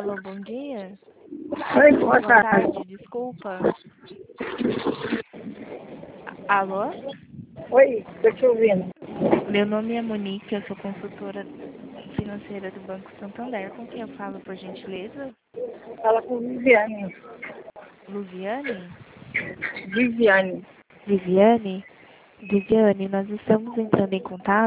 Alô, bom dia. Oi, boa Boa tarde. tarde, desculpa. Alô? Oi, tô te ouvindo. Meu nome é Monique, eu sou consultora financeira do Banco Santander. Com quem eu falo, por gentileza? Fala com Viviane. Luviane? Viviane. Viviane? Viviane, nós estamos entrando em contato